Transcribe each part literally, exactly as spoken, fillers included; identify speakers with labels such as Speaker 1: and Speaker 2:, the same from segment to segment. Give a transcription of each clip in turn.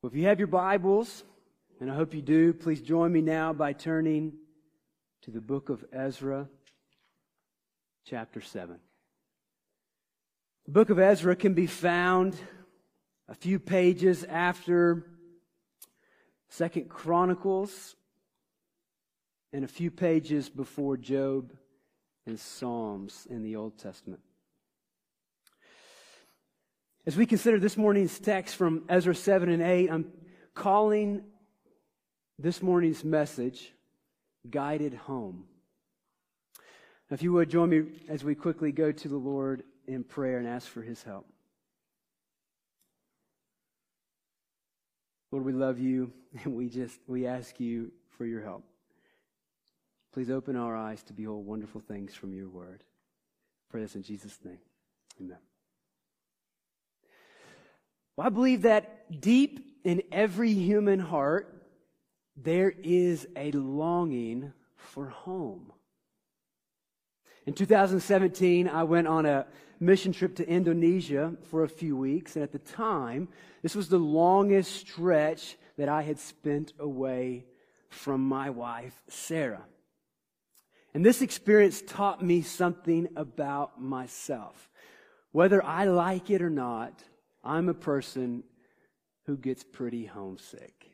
Speaker 1: Well, if you have your Bibles, and I hope you do, please join me now by turning to the book of Ezra, chapter seven. The book of Ezra can be found a few pages after Second Chronicles and a few pages before Job and Psalms in the Old Testament. As we consider this morning's text from Ezra seven and eight, I'm calling this morning's message, Guided Home. Now, if you would, join me as we quickly go to the Lord in prayer and ask for His help. Lord, we love you, and we just, we ask you for your help. Please open our eyes to behold wonderful things from your word. I pray this in Jesus' name. Amen. Well, I believe that deep in every human heart, there is a longing for home. In two thousand seventeen, I went on a mission trip to Indonesia for a few weeks, and at the time, this was the longest stretch that I had spent away from my wife, Sarah. And this experience taught me something about myself. Whether I like it or not, I'm a person who gets pretty homesick.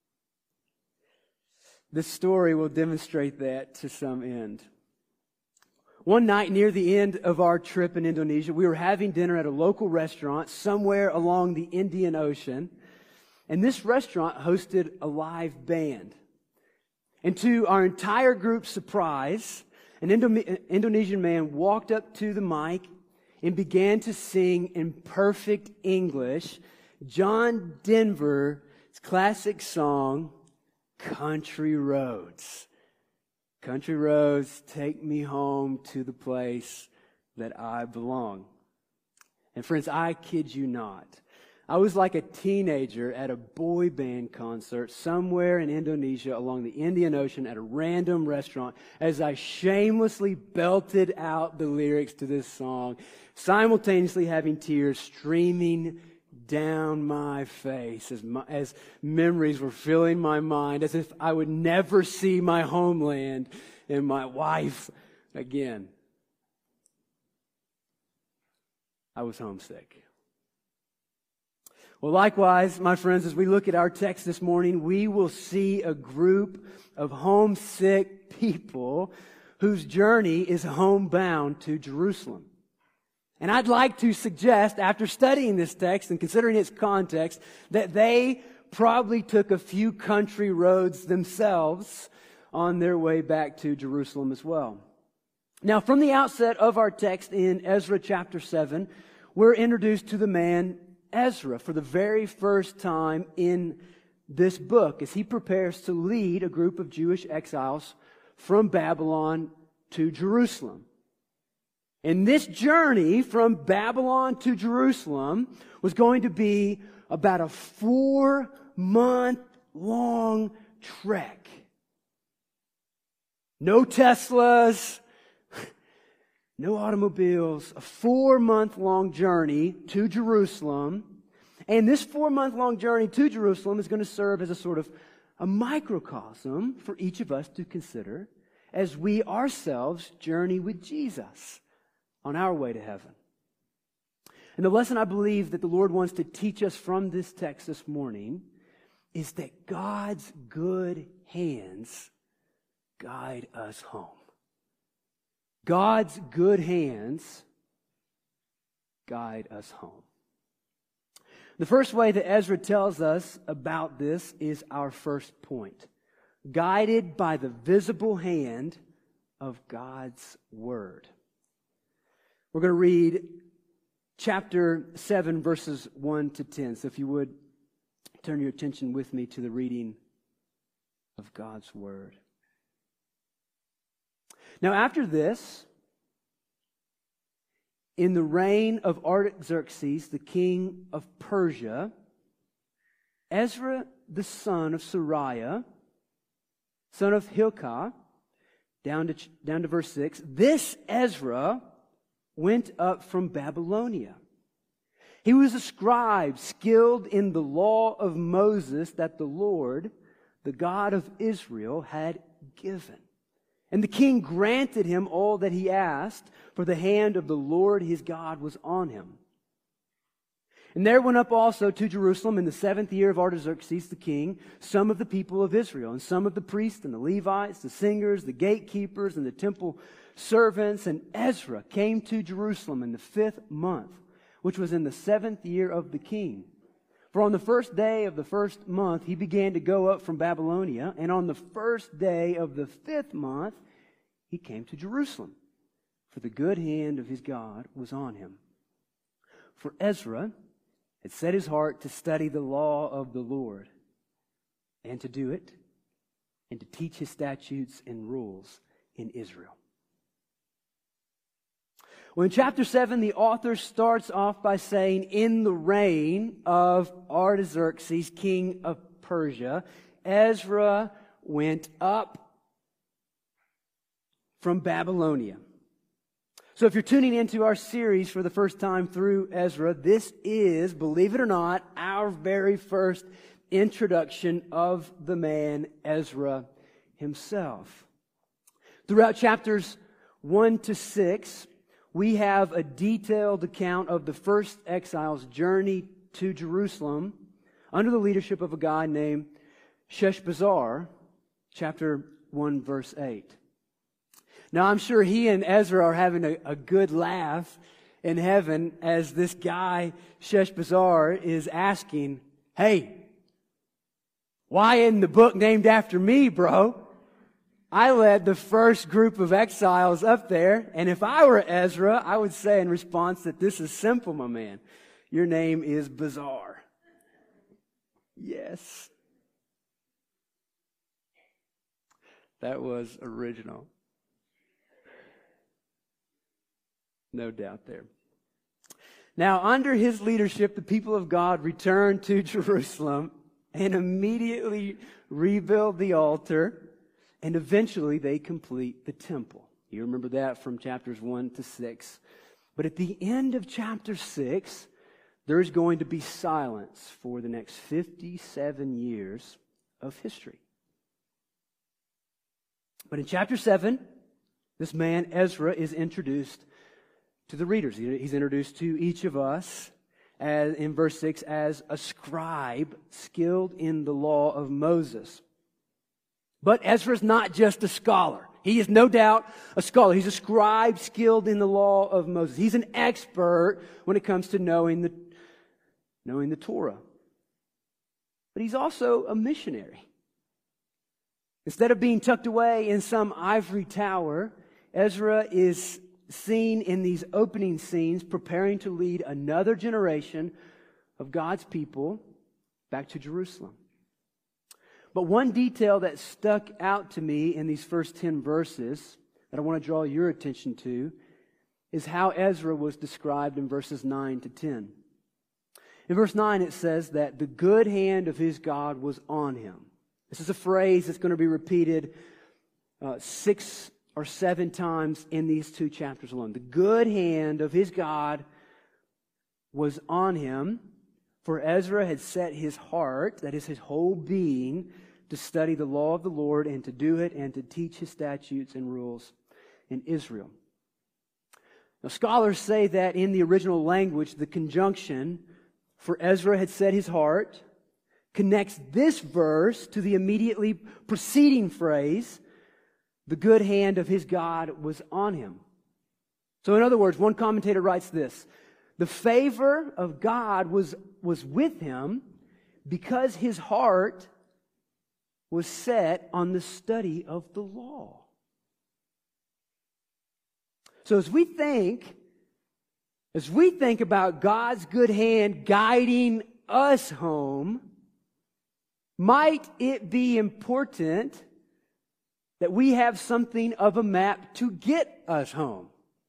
Speaker 1: This story will demonstrate that to some end. One night near the end of our trip in Indonesia, we were having dinner at a local restaurant somewhere along the Indian Ocean. And this restaurant hosted a live band. And to our entire group's surprise, an Indo- Indonesian man walked up to the mic and began to sing in perfect English John Denver's classic song, Country Roads. Country roads, take me home to the place that I belong. And friends, I kid you not. I was like a teenager at a boy band concert somewhere in Indonesia along the Indian Ocean at a random restaurant as I shamelessly belted out the lyrics to this song, simultaneously having tears streaming down my face as, my, as memories were filling my mind, as if I would never see my homeland and my wife again. I was homesick. Well, likewise, my friends, as we look at our text this morning, we will see a group of homesick people whose journey is homebound to Jerusalem. And I'd like to suggest, after studying this text and considering its context, that they probably took a few country roads themselves on their way back to Jerusalem as well. Now, from the outset of our text in Ezra chapter seven, we're introduced to the man Ezra for the very first time in this book as he prepares to lead a group of Jewish exiles from Babylon to Jerusalem. And this journey from Babylon to Jerusalem was going to be about a four-month-long trek. No Teslas, no automobiles, a four-month-long journey to Jerusalem. And this four-month-long journey to Jerusalem is going to serve as a sort of a microcosm for each of us to consider as we ourselves journey with Jesus on our way to heaven. And the lesson I believe that the Lord wants to teach us from this text this morning is that God's good hands guide us home. God's good hands guide us home. The first way that Ezra tells us about this is our first point. Guided by the visible hand of God's Word. We're going to read chapter seven, verses one to ten. So if you would, turn your attention with me to the reading of God's Word. Now after this, in the reign of Artaxerxes, the king of Persia, Ezra the son of Sariah, son of Hilkiah, down to, down to verse six, this Ezra went up from Babylonia. He was a scribe skilled in the law of Moses that the Lord, the God of Israel, had given. And the king granted him all that he asked, for the hand of the Lord his God was on him. And there went up also to Jerusalem in the seventh year of Artaxerxes the king some of the people of Israel, and some of the priests and the Levites, the singers, the gatekeepers, and the temple servants. And Ezra came to Jerusalem in the fifth month, which was in the seventh year of the king. For on the first day of the first month he began to go up from Babylonia, and on the first day of the fifth month he came to Jerusalem, for the good hand of his God was on him. For Ezra had set his heart to study the law of the Lord, and to do it, and to teach his statutes and rules in Israel. Well, in chapter seven, the author starts off by saying, in the reign of Artaxerxes, king of Persia, Ezra went up from Babylonia. So if you're tuning into our series for the first time through Ezra, this is, believe it or not, our very first introduction of the man Ezra himself. Throughout chapters one to six, we have a detailed account of the first exile's journey to Jerusalem under the leadership of a guy named Sheshbazzar, chapter one, verse eight. Now, I'm sure he and Ezra are having a, a good laugh in heaven as this guy, Sheshbazzar, is asking, hey, why isn't the book named after me, bro? I led the first group of exiles up there, and if I were Ezra, I would say in response that this is simple, my man. Your name is Bizarre. Yes. That was original. No doubt there. Now, under his leadership, the people of God returned to Jerusalem and immediately rebuild the altar. And eventually they complete the temple. You remember that from chapters one to six. But at the end of chapter six, there's going to be silence for the next fifty-seven years of history. But in chapter seven, this man Ezra is introduced to the readers. He's introduced to each of us as, in verse six, as a scribe skilled in the law of Moses. But Ezra's not just a scholar. He is no doubt a scholar. He's a scribe skilled in the law of Moses. He's an expert when it comes to knowing the, knowing the Torah. But he's also a missionary. Instead of being tucked away in some ivory tower, Ezra is seen in these opening scenes preparing to lead another generation of God's people back to Jerusalem. But one detail that stuck out to me in these first ten verses that I want to draw your attention to is how Ezra was described in verses nine to ten. In verse nine it says that the good hand of his God was on him. This is a phrase that's going to be repeated uh, six or seven times in these two chapters alone. The good hand of his God was on him. For Ezra had set his heart, that is his whole being, to study the law of the Lord and to do it and to teach his statutes and rules in Israel. Now, scholars say that in the original language, the conjunction for Ezra had set his heart connects this verse to the immediately preceding phrase, the good hand of his God was on him. So in other words, one commentator writes this: the favor of God was, was with him because his heart was set on the study of the law. So as we think, as we think about God's good hand guiding us home, might it be important that we have something of a map to get us home?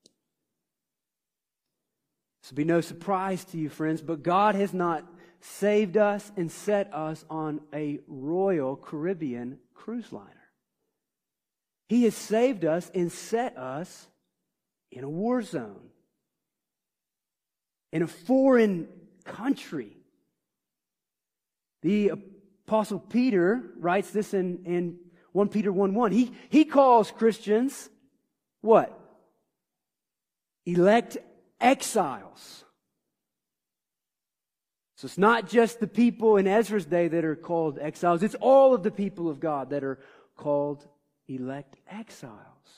Speaker 1: This will be no surprise to you, friends, but God has not saved us and set us on a Royal Caribbean cruise liner. He has saved us and set us in a war zone, in a foreign country. The Apostle Peter writes this in, in First Peter one one. He, he calls Christians what? Elect exiles. So it's not just the people in Ezra's day that are called exiles. It's all of the people of God that are called elect exiles.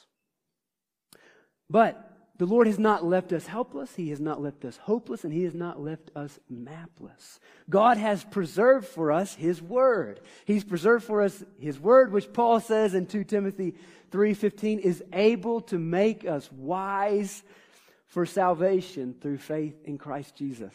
Speaker 1: But the Lord has not left us helpless. He has not left us hopeless. And He has not left us mapless. God has preserved for us His Word. He's preserved for us His Word, which Paul says in Second Timothy three fifteen is able to make us wise for salvation through faith in Christ Jesus.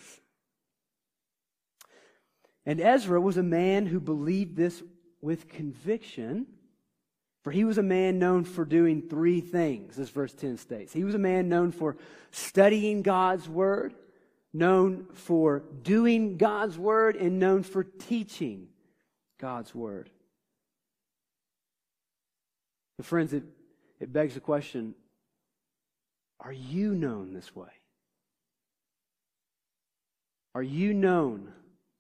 Speaker 1: And Ezra was a man who believed this with conviction, for he was a man known for doing three things, as verse ten states. He was a man known for studying God's Word, known for doing God's Word, and known for teaching God's Word. But friends, it, it begs the question, are you known this way? Are you known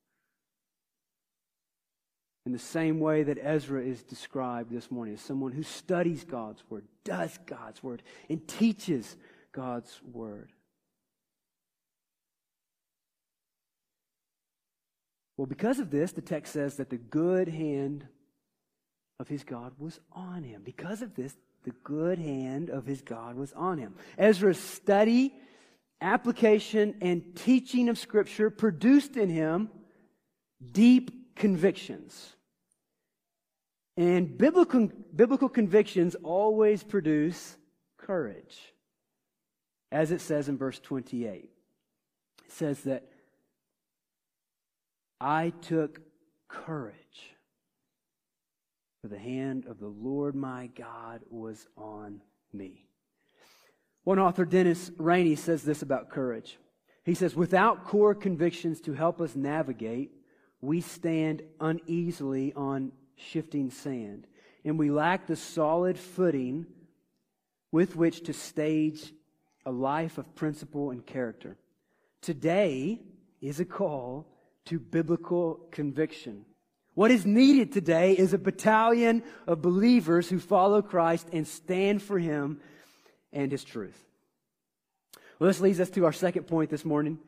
Speaker 1: in the same way that Ezra is described this morning, as someone who studies God's Word, does God's Word, and teaches God's Word? Well, because of this, the text says that the good hand of his God was on him. Because of this, the good hand of his God was on him. Ezra's study, application, and teaching of Scripture produced in him deep convictions. And biblical, biblical convictions always produce courage. As it says in verse twenty-eight. It says that I took courage, for the hand of the Lord my God was on me. One author, Dennis Rainey, says this about courage. He says, without core convictions to help us navigate, we stand uneasily on shifting sand, and we lack the solid footing with which to stage a life of principle and character. Today is a call to biblical conviction. What is needed today is a battalion of believers who follow Christ and stand for Him and His truth. Well, this leads us to our second point this morning.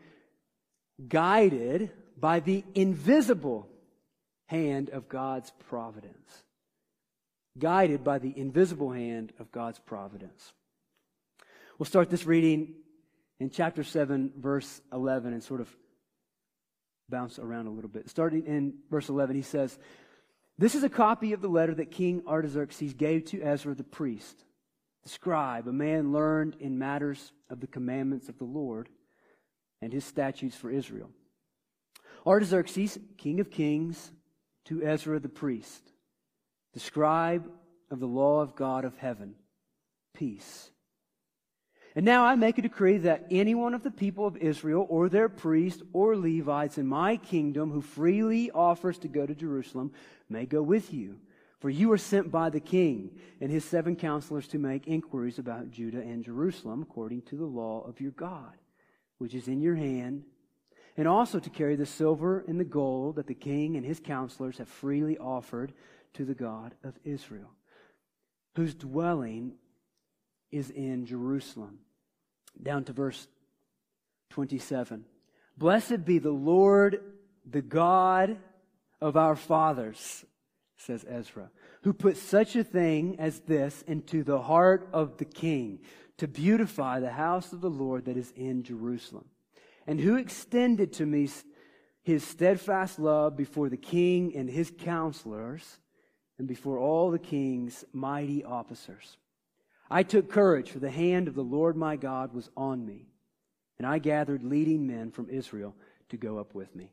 Speaker 1: Guided by the invisible hand of God's providence. Guided by the invisible hand of God's providence. We'll start this reading in chapter seven, verse eleven, and sort of bounce around a little bit. Starting in verse eleven, he says, this is a copy of the letter that King Artaxerxes gave to Ezra the priest, the scribe, a man learned in matters of the commandments of the Lord and His statutes for Israel. Artaxerxes, king of kings, to Ezra the priest, the scribe of the law of God of heaven, peace. And now I make a decree that anyone of the people of Israel or their priests or Levites in my kingdom who freely offers to go to Jerusalem may go with you. For you are sent by the king and his seven counselors to make inquiries about Judah and Jerusalem according to the law of your God, which is in your hand, and also to carry the silver and the gold that the king and his counselors have freely offered to the God of Israel, whose dwelling is in Jerusalem. Down to verse twenty-seven. Blessed be the Lord, the God of our fathers, says Ezra, who put such a thing as this into the heart of the king, to beautify the house of the Lord that is in Jerusalem, and who extended to me His steadfast love before the king and his counselors, and before all the king's mighty officers. I took courage, for the hand of the Lord my God was on me, and I gathered leading men from Israel to go up with me.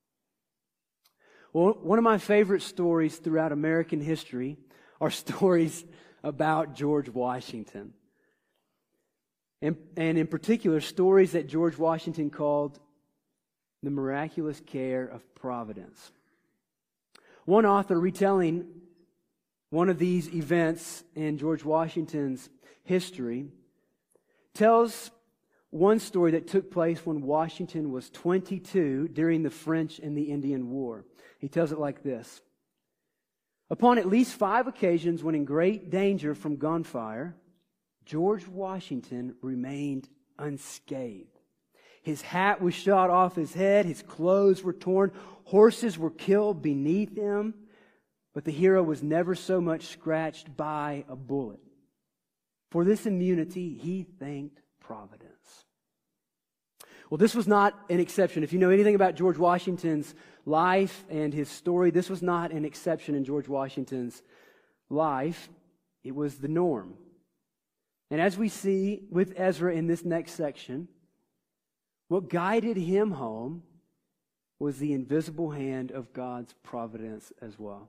Speaker 1: Well, one of my favorite stories throughout American history are stories about George Washington. And, and in particular, stories that George Washington called the miraculous care of providence. One author retelling one of these events in George Washington's history tells one story that took place when Washington was twenty-two during the French and the Indian War. He tells it like this. Upon at least five occasions when in great danger from gunfire, George Washington remained unscathed. His hat was shot off his head, his clothes were torn, horses were killed beneath him, but the hero was never so much scratched by a bullet. For this immunity, he thanked Providence. Well, this was not an exception. If you know anything about George Washington's life and his story, this was not an exception in George Washington's life. It was the norm. And as we see with Ezra in this next section, what guided him home was the invisible hand of God's providence as well.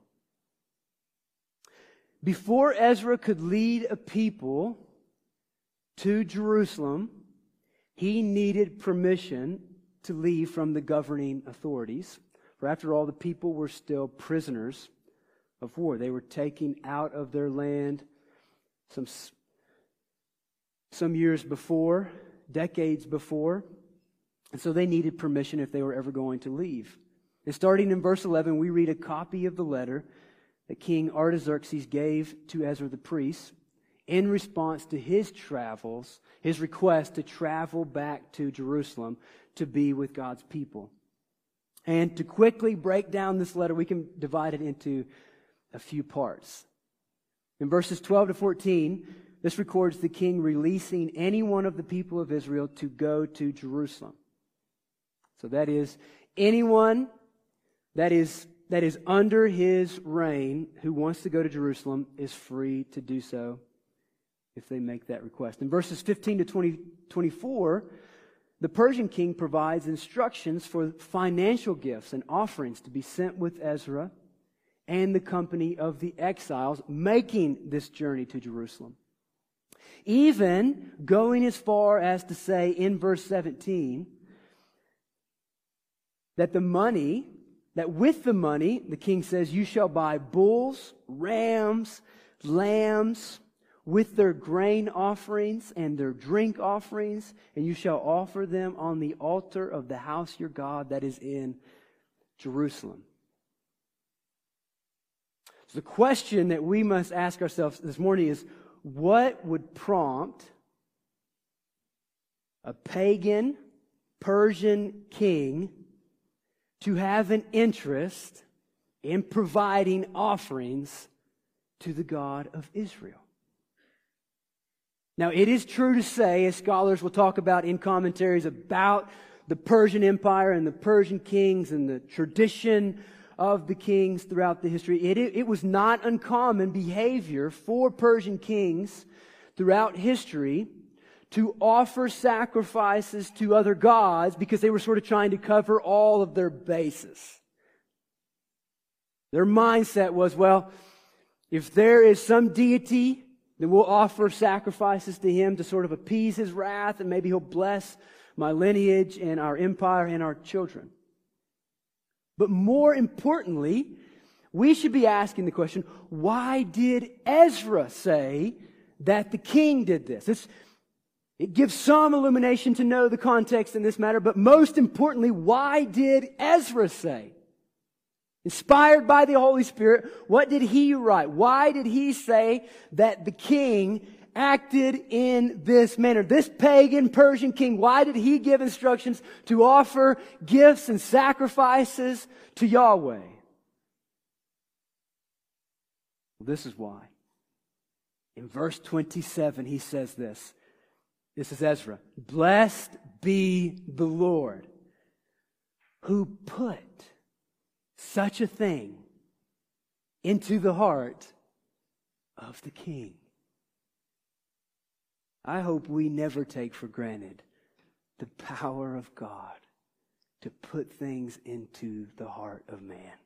Speaker 1: Before Ezra could lead a people to Jerusalem, he needed permission to leave from the governing authorities. For after all, the people were still prisoners of war. They were taken out of their land some, some years before, decades before. And so they needed permission if they were ever going to leave. And starting in verse eleven, we read a copy of the letter that King Artaxerxes gave to Ezra the priest in response to his travels, his request to travel back to Jerusalem to be with God's people. And to quickly break down this letter, we can divide it into a few parts. In verses twelve to fourteen, this records the king releasing any one of the people of Israel to go to Jerusalem. So that is, anyone that is, that is under his reign who wants to go to Jerusalem is free to do so if they make that request. In verses fifteen to twenty, twenty-four, the Persian king provides instructions for financial gifts and offerings to be sent with Ezra and the company of the exiles making this journey to Jerusalem. Even going as far as to say in verse seventeen that the money, that with the money, the king says, you shall buy bulls, rams, lambs, with their grain offerings and their drink offerings, and you shall offer them on the altar of the house your God that is in Jerusalem. So the question that we must ask ourselves this morning is, what would prompt a pagan Persian king to have an interest in providing offerings to the God of Israel? Now, it is true to say, as scholars will talk about in commentaries about the Persian Empire and the Persian kings and the tradition of the kings throughout the history, it, it was not uncommon behavior for Persian kings throughout history to offer sacrifices to other gods because they were sort of trying to cover all of their bases. Their mindset was, well, if there is some deity, then we'll offer sacrifices to him to sort of appease his wrath, and maybe he'll bless my lineage and our empire and our children. But more importantly, we should be asking the question, why did Ezra say that the king did this? It's, it gives some illumination to know the context in this matter, but most importantly, why did Ezra say? Inspired by the Holy Spirit, what did he write? Why did he say that the king acted in this manner? This pagan Persian king, why did he give instructions to offer gifts and sacrifices to Yahweh? Well, this is why. In verse twenty-seven, he says this. This is Ezra. Blessed be the Lord who put such a thing into the heart of the king. I hope we never take for granted the power of God to put things into the heart of man.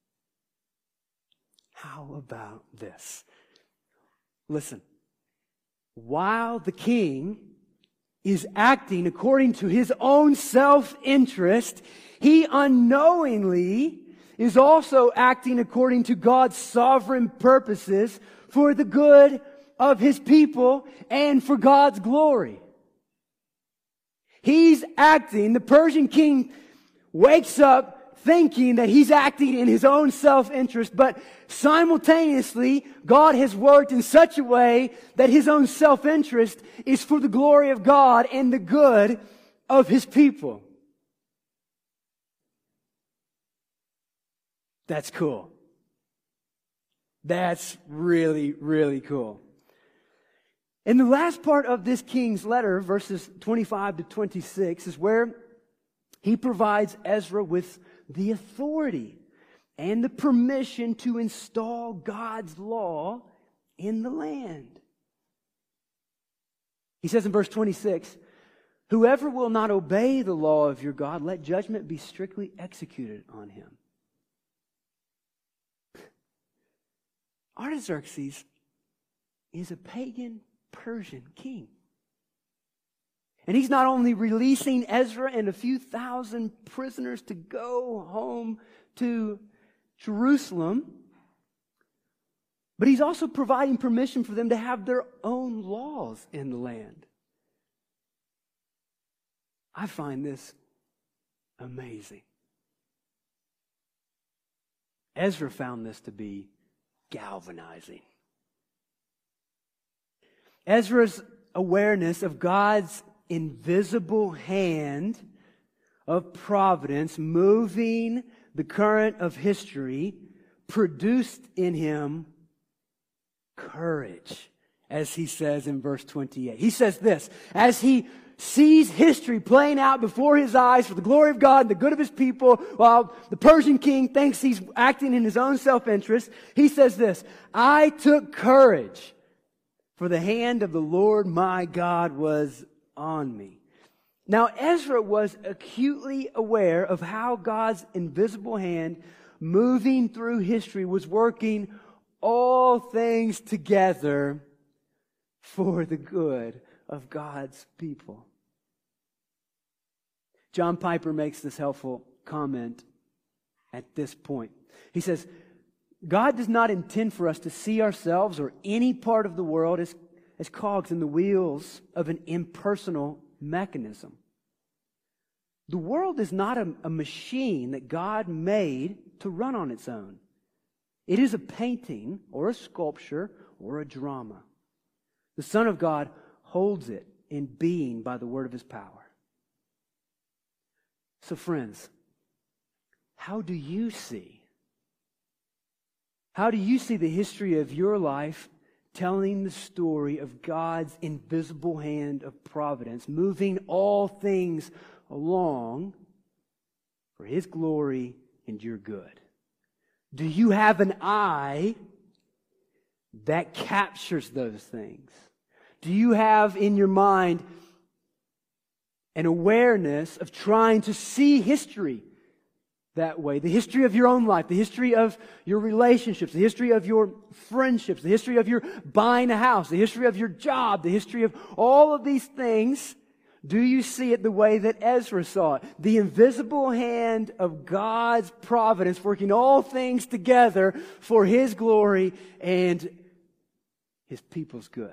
Speaker 1: How about this? Listen, while the king is acting according to his own self-interest, he unknowingly is also acting according to God's sovereign purposes for the good of his people and for God's glory. He's acting, the Persian king wakes up thinking that he's acting in his own self-interest, but simultaneously, God has worked in such a way that his own self-interest is for the glory of God and the good of his people. That's cool. That's really, really cool. And the last part of this king's letter, verses twenty-five to twenty-six, is where he provides Ezra with the authority and the permission to install God's law in the land. He says in verse twenty-six, "Whoever will not obey the law of your God, let judgment be strictly executed on him." Artaxerxes is a pagan Persian king. And he's not only releasing Ezra and a few thousand prisoners to go home to Jerusalem, but he's also providing permission for them to have their own laws in the land. I find this amazing. Ezra found this to be galvanizing. Ezra's awareness of God's invisible hand of providence moving the current of history produced in him courage, as he says in verse twenty-eight. He says this, as he sees history playing out before his eyes for the glory of God and the good of his people, while the Persian king thinks he's acting in his own self-interest, he says this, "I took courage, for the hand of the Lord my God was on me." Now Ezra was acutely aware of how God's invisible hand moving through history was working all things together for the good of God's people. John Piper makes this helpful comment at this point. He says, God does not intend for us to see ourselves or any part of the world as, as cogs in the wheels of an impersonal mechanism. The world is not a, a machine that God made to run on its own. It is a painting or a sculpture or a drama. The Son of God holds it in being by the word of his power. So friends, how do you see? How do you see the history of your life telling the story of God's invisible hand of providence, moving all things along for his glory and your good? Do you have an eye that captures those things? Do you have in your mind an awareness of trying to see history that way? The history of your own life, the history of your relationships, the history of your friendships, the history of your buying a house, the history of your job, the history of all of these things. Do you see it the way that Ezra saw it? The invisible hand of God's providence working all things together for his glory and his people's good.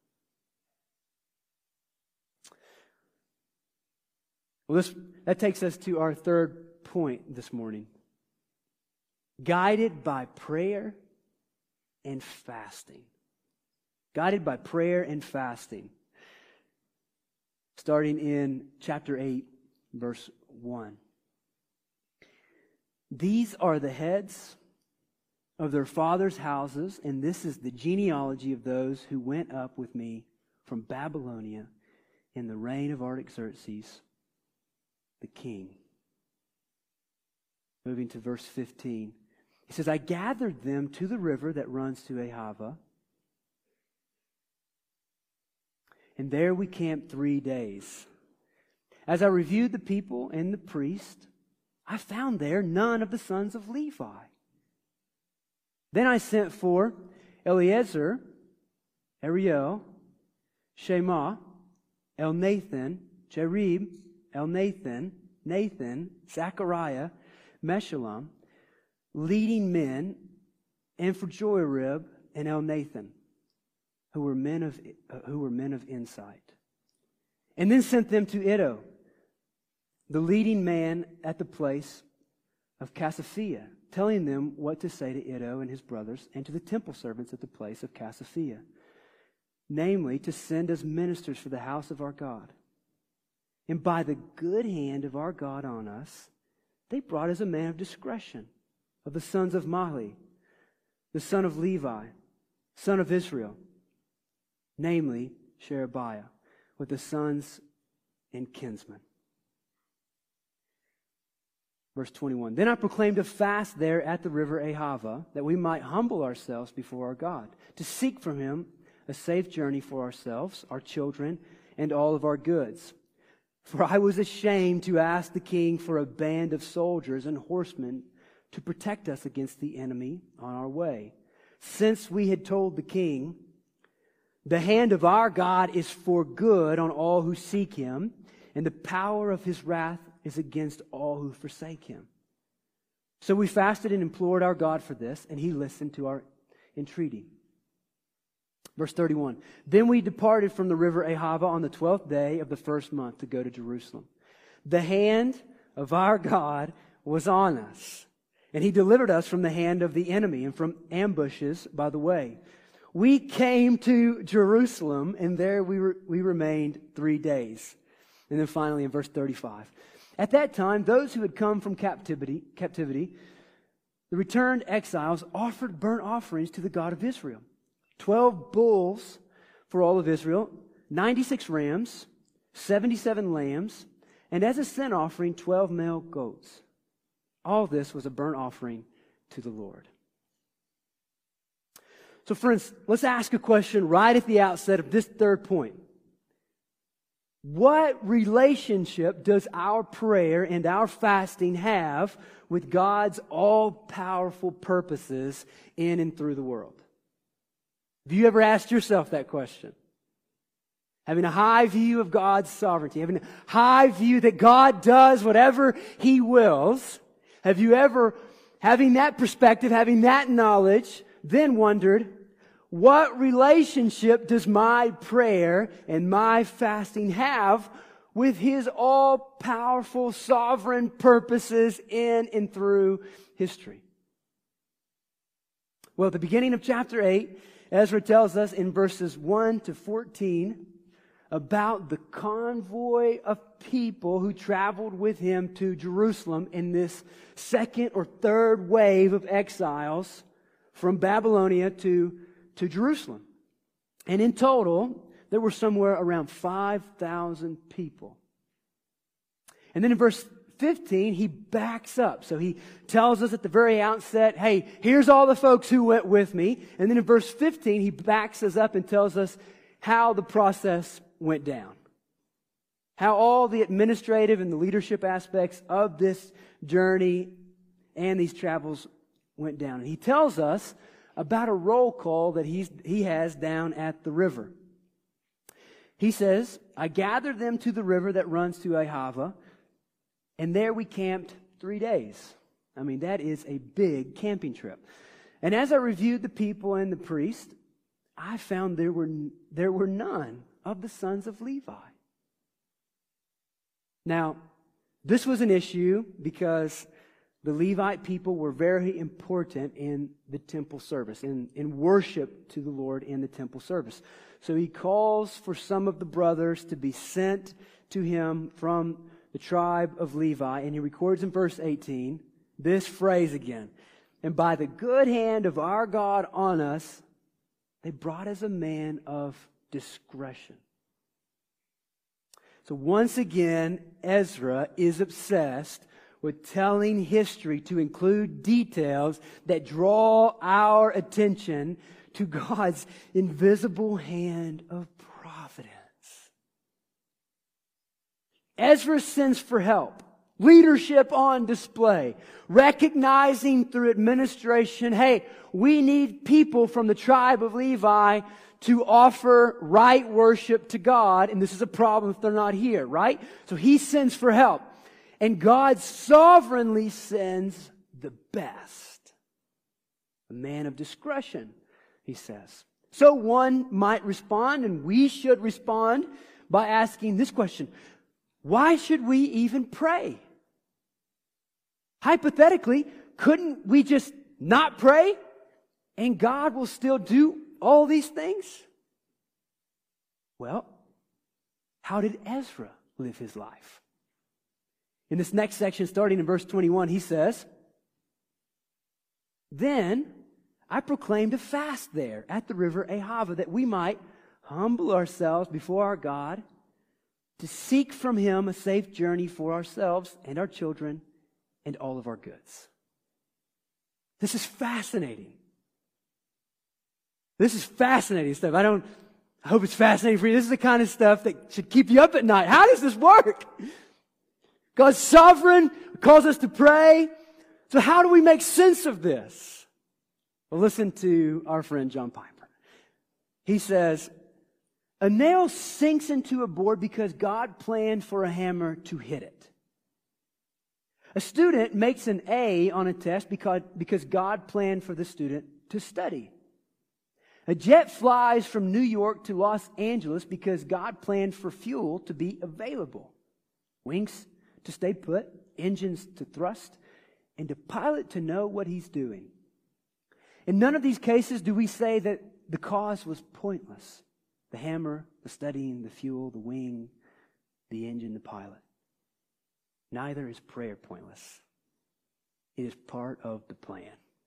Speaker 1: Well, this, that takes us to our third point this morning. Guided by prayer and fasting. Guided by prayer and fasting. Starting in chapter eight, verse one. These are the heads of their fathers' houses, and this is the genealogy of those who went up with me from Babylonia in the reign of Artaxerxes, the king. Moving to verse fifteen. He says, I gathered them to the river that runs to Ahava, and there we camped three days. As I reviewed the people and the priest, I found there none of the sons of Levi. Then I sent for Eleazar, Ariel, Shema, Elnathan, Jarib, Elnathan, Nathan, Zechariah, Meshullam, leading men, and for Joarib and Elnathan, who were men of uh, who were men of insight. And then sent them to Iddo, the leading man at the place of Cassiphia, telling them what to say to Iddo and his brothers and to the temple servants at the place of Cassiphia, namely, to send us ministers for the house of our God. And by the good hand of our God on us, they brought us a man of discretion, of the sons of Mahli, the son of Levi, son of Israel, namely Sherebiah, with the sons and kinsmen. Verse twenty-one, then I proclaimed a fast there at the river Ahava, that we might humble ourselves before our God, to seek from Him a safe journey for ourselves, our children, and all of our goods. For I was ashamed to ask the king for a band of soldiers and horsemen to protect us against the enemy on our way, since we had told the king, the hand of our God is for good on all who seek Him, and the power of His wrath is against all who forsake Him. So we fasted and implored our God for this, and He listened to our entreaty. Verse thirty-one, then we departed from the river Ahava on the twelfth day of the first month to go to Jerusalem. The hand of our God was on us, and He delivered us from the hand of the enemy and from ambushes by the way. We came to Jerusalem, and there we, re- we remained three days. And then finally in verse thirty-five, at that time, those who had come from captivity, captivity, the returned exiles, offered burnt offerings to the God of Israel. Twelve bulls for all of Israel, ninety-six rams, seventy-seven lambs, and as a sin offering, twelve male goats. All this was a burnt offering to the Lord. So friends, let's ask a question right at the outset of this third point. What relationship does our prayer and our fasting have with God's all-powerful purposes in and through the world? Have you ever asked yourself that question? Having a high view of God's sovereignty, having a high view that God does whatever He wills. Have you ever, having that perspective, having that knowledge, then wondered, what relationship does my prayer and my fasting have with His all-powerful sovereign purposes in and through history? Well, at the beginning of chapter eight, Ezra tells us in verses one to fourteen about the convoy of people who traveled with him to Jerusalem in this second or third wave of exiles from Babylonia to, to Jerusalem. And in total, there were somewhere around five thousand people. And then in verse fifteen, he backs up. So he tells us at the very outset, hey, here's all the folks who went with me. And then in verse fifteen, he backs us up and tells us how the process went down. How all the administrative and the leadership aspects of this journey and these travels went down. And he tells us about a roll call that he's, he has down at the river. He says, I gathered them to the river that runs to Ahava, and there we camped three days. I mean, that is a big camping trip. And as I reviewed the people and the priest, I found there were, there were none of the sons of Levi. Now, this was an issue because the Levite people were very important in the temple service, in, in worship to the Lord in the temple service. So he calls for some of the brothers to be sent to him from the tribe of Levi, and he records in verse eighteen this phrase again. And by the good hand of our God on us, they brought us a man of discretion. So once again, Ezra is obsessed with telling history to include details that draw our attention to God's invisible hand of providence. Ezra sends for help, leadership on display, recognizing through administration, hey, we need people from the tribe of Levi to offer right worship to God, and this is a problem if they're not here, right? So he sends for help. And God sovereignly sends the best. A man of discretion, he says. So one might respond, and we should respond, by asking this question. why should we even pray? Hypothetically, couldn't we just not pray and God will still do all these things? Well, how did Ezra live his life? In this next section, starting in verse twenty-one, he says, "Then I proclaimed a fast there at the river Ahava, that we might humble ourselves before our God, to seek from Him a safe journey for ourselves and our children and all of our goods." This is fascinating. This is fascinating stuff. I don't, I hope it's fascinating for you. This is the kind of stuff that should keep you up at night. How does this work? God's sovereign, calls us to pray. So how do we make sense of this? Well, listen to our friend John Piper. He says, "A nail sinks into a board because God planned for a hammer to hit it. A student makes an A on a test because, because God planned for the student to study. A jet flies from New York to Los Angeles because God planned for fuel to be available. Wings to stay put, engines to thrust, and a pilot to know what he's doing. In none of these cases do we say that the cause was pointless. The hammer, the studying, the fuel, the wing, the engine, the pilot. Neither is prayer pointless. It is part of the plan."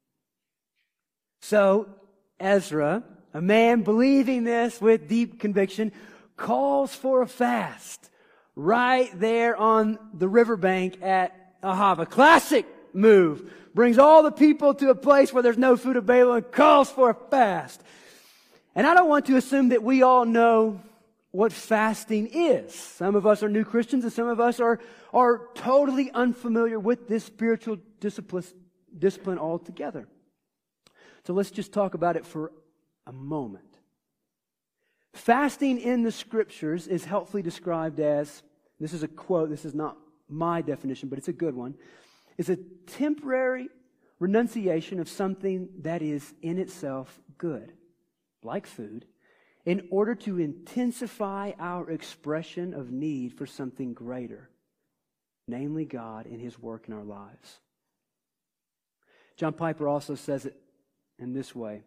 Speaker 1: So, Ezra, a man believing this with deep conviction, calls for a fast right there on the riverbank at Ahava. Classic move. Brings all the people to a place where there's no food available and calls for a fast. And I don't want to assume that we all know what fasting is. Some of us are new Christians and some of us are, are totally unfamiliar with this spiritual discipline, discipline altogether. So let's just talk about it for a moment. Fasting in the Scriptures is helpfully described as, this is a quote, this is not my definition, but it's a good one, is a temporary renunciation of something that is in itself good, like food, in order to intensify our expression of need for something greater, namely God and His work in our lives. John Piper also says it in this way: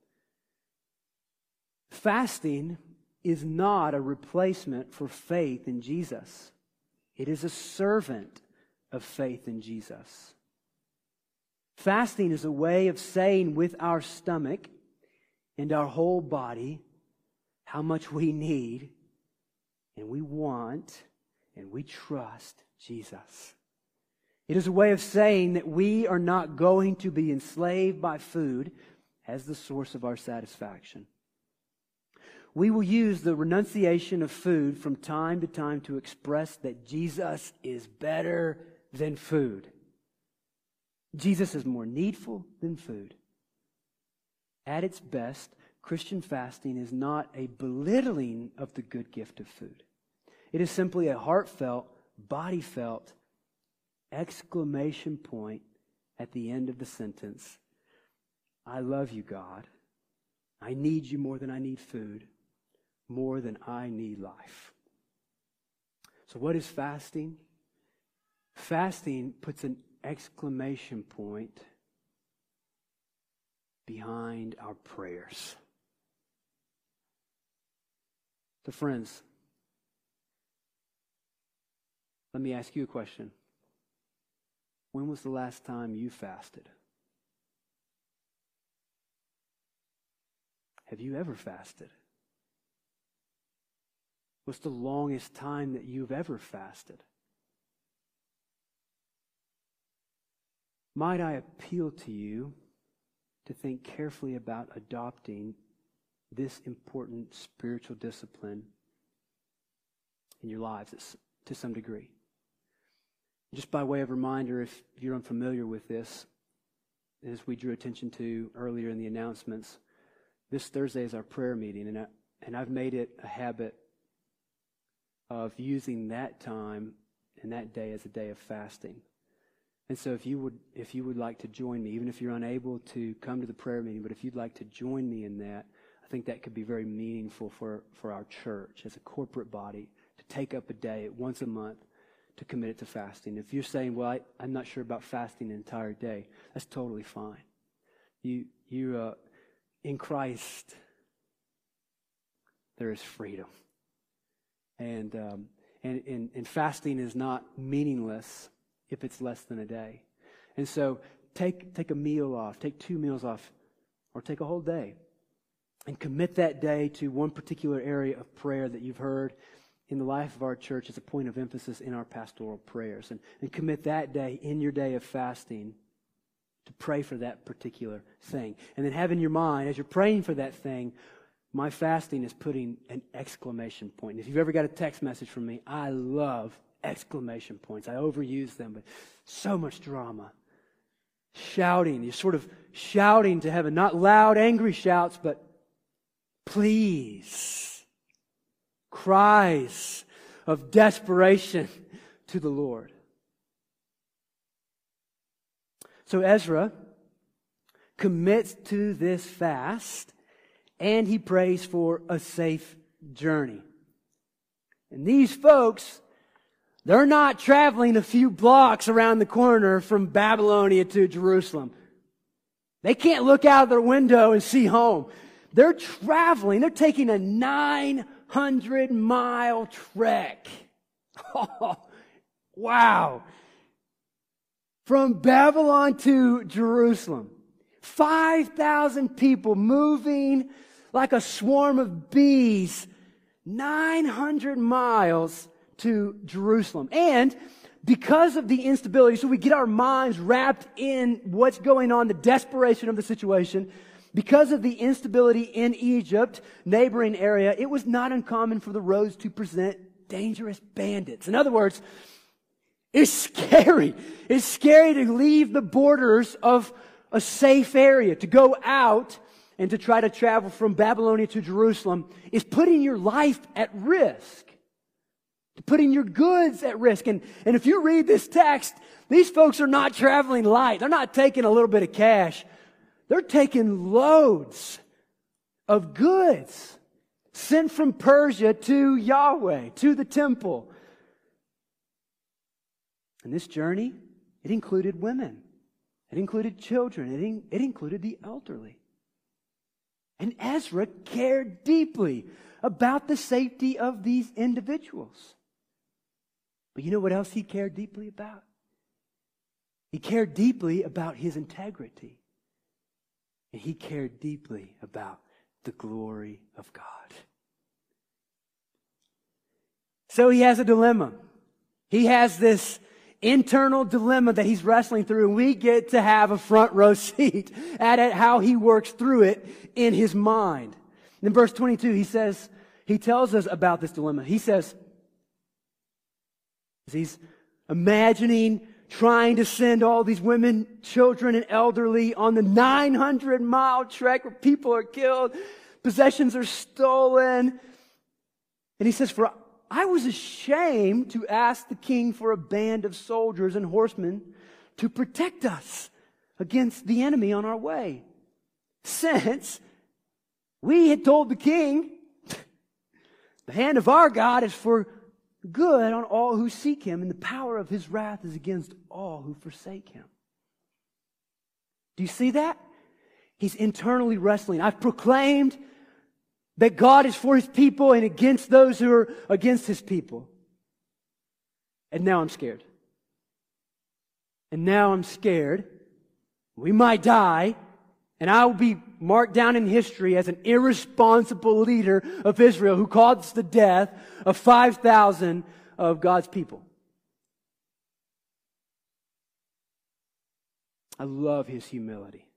Speaker 1: fasting is not a replacement for faith in Jesus. It is a servant of faith in Jesus. Fasting is a way of saying with our stomach and our whole body how much we need and we want and we trust Jesus. It is a way of saying that we are not going to be enslaved by food as the source of our satisfaction. We will use the renunciation of food from time to time to express that Jesus is better than food. Jesus is more needful than food. At its best, Christian fasting is not a belittling of the good gift of food. It is simply a heartfelt, body-felt exclamation point at the end of the sentence. I love you, God. I need you more than I need food, more than I need life. So what is fasting? Fasting puts an exclamation point behind our prayers. So friends, let me ask you a question. When was the last time you fasted? Have you ever fasted? What's the longest time that you've ever fasted? Might I appeal to you to think carefully about adopting this important spiritual discipline in your lives to some degree. Just by way of reminder, if you're unfamiliar with this, as we drew attention to earlier in the announcements, this Thursday is our prayer meeting, and, I, and I've made it a habit of using that time and that day as a day of fasting. And so if you would if you would like to join me, even if you're unable to come to the prayer meeting, but if you'd like to join me in that, I think that could be very meaningful for, for our church as a corporate body to take up a day once a month to commit it to fasting. If you're saying, well, I, I'm not sure about fasting an entire day, that's totally fine. You, you, uh, in Christ, there is freedom. And, um, and, and, and fasting is not meaningless if it's less than a day. And so take, take a meal off, take two meals off, or take a whole day. And commit that day to one particular area of prayer that you've heard in the life of our church as a point of emphasis in our pastoral prayers. And, and commit that day in your day of fasting to pray for that particular thing. And then have in your mind, as you're praying for that thing, my fasting is putting an exclamation point. And if you've ever got a text message from me, I love exclamation points. I overuse them, but so much drama. Shouting, you're sort of shouting to heaven, not loud, angry shouts, but please, cries of desperation to the Lord. So Ezra commits to this fast, and he prays for a safe journey. And these folks, they're not traveling a few blocks around the corner from Babylonia to Jerusalem. They can't look out of their window and see home. They're traveling, they're taking a nine hundred mile trek. Oh, wow. From Babylon to Jerusalem. five thousand people moving like a swarm of bees, nine hundred miles to Jerusalem. And because of the instability, so we get our minds wrapped in what's going on, the desperation of the situation. Because of the instability in Egypt, neighboring area, it was not uncommon for the roads to present dangerous bandits. In other words, it's scary. It's scary to leave the borders of a safe area. To go out and to try to travel from Babylonia to Jerusalem is putting your life at risk. Putting your goods at risk. And, and if you read this text, these folks are not traveling light. They're not taking a little bit of cash. They're taking loads of goods sent from Persia to Yahweh, to the temple. And this journey, it included women. It included children. It, in, it included the elderly. And Ezra cared deeply about the safety of these individuals. But you know what else he cared deeply about? He cared deeply about his integrity. And he cared deeply about the glory of God. So he has a dilemma. He has this internal dilemma that he's wrestling through, and we get to have a front row seat at it, how he works through it in his mind. In verse twenty-two, he says, he tells us about this dilemma. He says, he's imagining trying to send all these women, children, and elderly on the nine hundred mile trek where people are killed, possessions are stolen. And he says, for I was ashamed to ask the king for a band of soldiers and horsemen to protect us against the enemy on our way, since we had told the king, the hand of our God is for good on all who seek him, and the power of his wrath is against all who forsake him. Do you see that? He's internally wrestling. I've proclaimed that God is for his people and against those who are against his people. And now I'm scared. And now I'm scared. We might die, and I will be marked down in history as an irresponsible leader of Israel who caused the death of five thousand of God's people. I love his humility.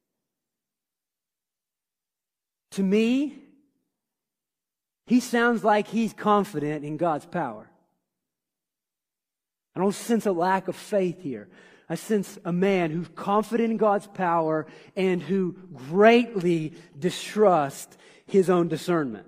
Speaker 1: To me, he sounds like he's confident in God's power. I don't sense a lack of faith here. I sense a man who's confident in God's power and who greatly distrusts his own discernment.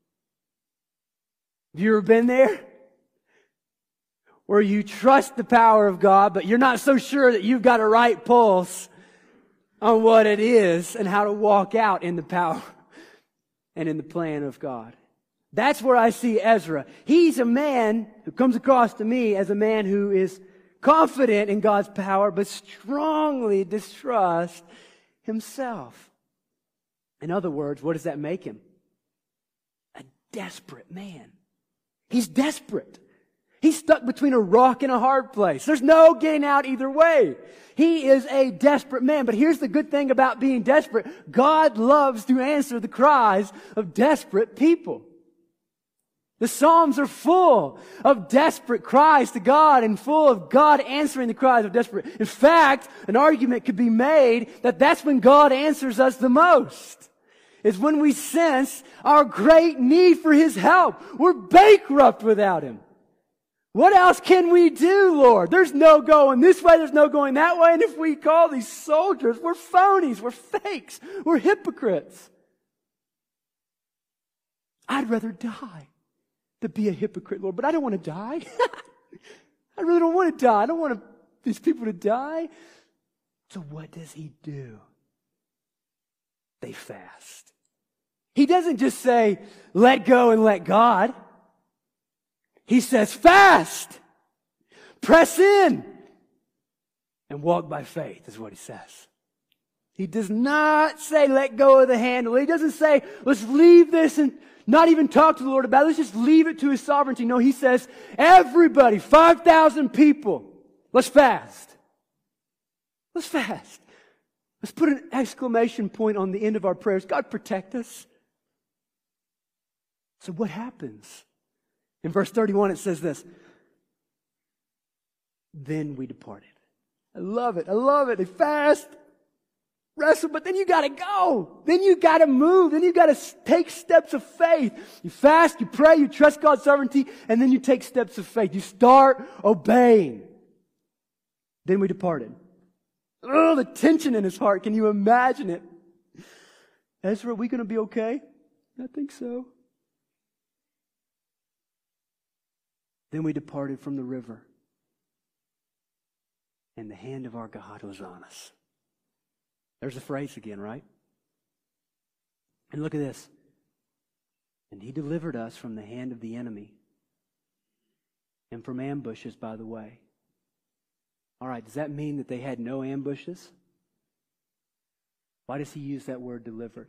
Speaker 1: Have you ever been there? Where you trust the power of God, but you're not so sure that you've got a right pulse on what it is and how to walk out in the power and in the plan of God. That's where I see Ezra. He's a man who comes across to me as a man who is confident in God's power, but strongly distrusts himself. In other words, what does that make him? A desperate man. He's desperate. He's stuck between a rock and a hard place. There's no getting out either way. He is a desperate man. But here's the good thing about being desperate. God loves to answer the cries of desperate people. The Psalms are full of desperate cries to God and full of God answering the cries of desperate. In fact, an argument could be made that that's when God answers us the most. Is when we sense our great need for His help. We're bankrupt without Him. What else can we do, Lord? There's no going this way, there's no going that way. And if we call these soldiers, we're phonies, we're fakes, we're hypocrites. I'd rather die than be a hypocrite, Lord. But I don't want to die. I really don't want to die. I don't want these people to die. So what does He do? They fast. He doesn't just say, let go and let God. He says, fast, press in, and walk by faith is what He says. He does not say, let go of the handle. He doesn't say, let's leave this and not even talk to the Lord about it. Let's just leave it to His sovereignty. No, He says, everybody, five thousand people, let's fast. Let's fast. Let's put an exclamation point on the end of our prayers. God, protect us. So what happens? In verse thirty-one, it says this. Then we departed. I love it. I love it. They fast, wrestle, but then you got to go. Then you got to move. Then you got to take steps of faith. You fast, you pray, you trust God's sovereignty, and then you take steps of faith. You start obeying. Then we departed. Oh, the tension in his heart. Can you imagine it? Ezra, are we going to be okay? I think so. Then we departed from the river, and the hand of our God was on us. There's the phrase again, right? And look at this. And He delivered us from the hand of the enemy and from ambushes by the way. All right, does that mean that they had no ambushes? Why does He use that word delivered?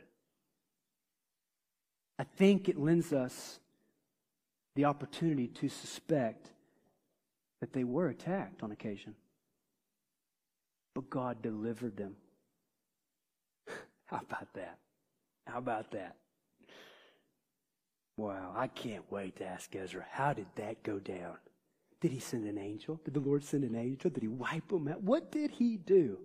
Speaker 1: I think it lends us the opportunity to suspect that they were attacked on occasion. But God delivered them. How about that? How about that? Wow, I can't wait to ask Ezra, how did that go down? Did He send an angel? Did the Lord send an angel? Did He wipe them out? What did He do?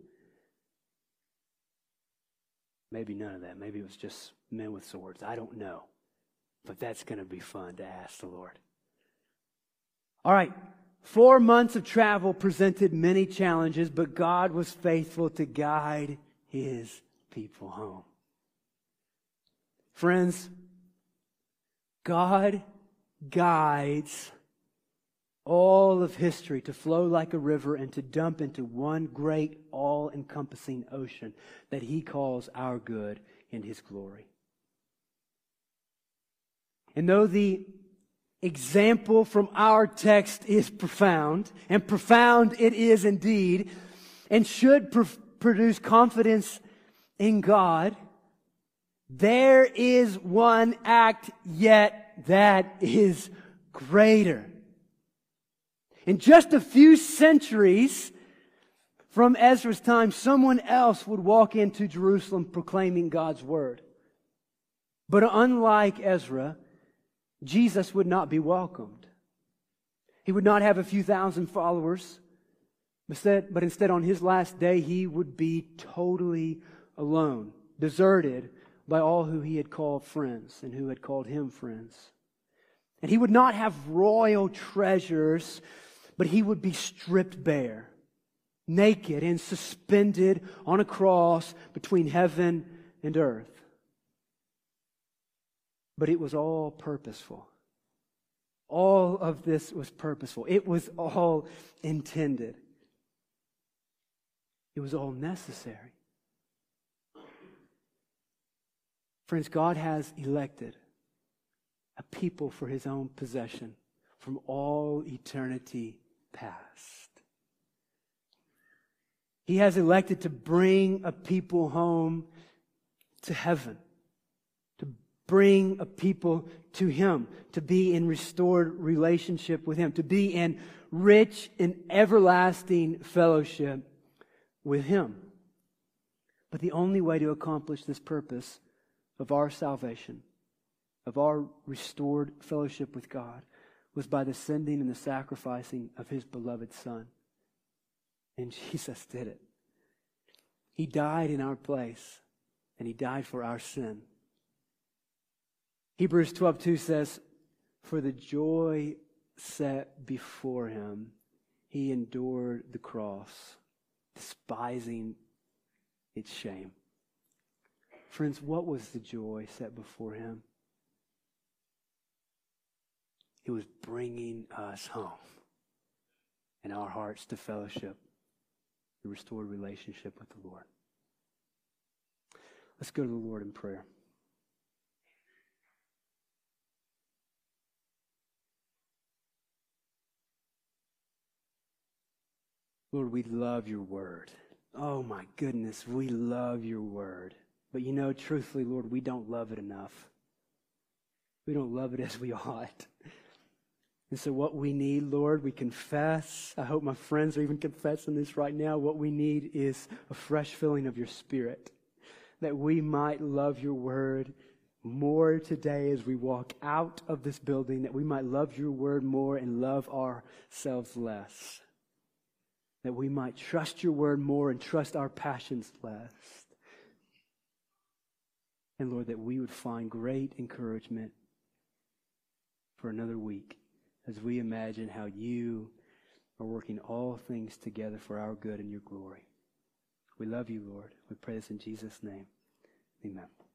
Speaker 1: Maybe none of that. Maybe it was just men with swords. I don't know. But that's going to be fun to ask the Lord. All right. Four months of travel presented many challenges, but God was faithful to guide His people home. Friends, God guides all of history to flow like a river and to dump into one great all-encompassing ocean that He calls our good in His glory. And though the example from our text is profound, and profound it is indeed, and should pr- produce confidence in God, there is one act yet that is greater. In just a few centuries from Ezra's time, someone else would walk into Jerusalem proclaiming God's word. But unlike Ezra, Jesus would not be welcomed. He would not have a few thousand followers, but instead on His last day, He would be totally alone, deserted by all who He had called friends and who had called Him friends. And He would not have royal treasures, but He would be stripped bare, naked and suspended on a cross between heaven and earth. But it was all purposeful. All of this was purposeful. It was all intended. It was all necessary. Friends, God has elected a people for his own possession from all eternity past. He has elected to bring a people home to heaven, to bring a people to him, to be in restored relationship with him, to be in rich and everlasting fellowship with him. But the only way to accomplish this purpose of our salvation, of our restored fellowship with God, was by the sending and the sacrificing of his beloved Son. And Jesus did it. He died in our place, and he died for our sin. Hebrews twelve two says, "For the joy set before him, he endured the cross, despising its shame." Friends, what was the joy set before him? It was bringing us home and our hearts to fellowship, the restored relationship with the Lord. Let's go to the Lord in prayer. Lord, we love your word. Oh my goodness, we love your word. But you know, truthfully, Lord, we don't love it enough. We don't love it as we ought. And so what we need, Lord, we confess. I hope my friends are even confessing this right now. What we need is a fresh filling of your Spirit, that we might love your word more today as we walk out of this building, that we might love your word more and love ourselves less, that we might trust your word more and trust our passions less. And Lord, that we would find great encouragement for another week as we imagine how you are working all things together for our good and your glory. We love you, Lord. We pray this in Jesus' name. Amen.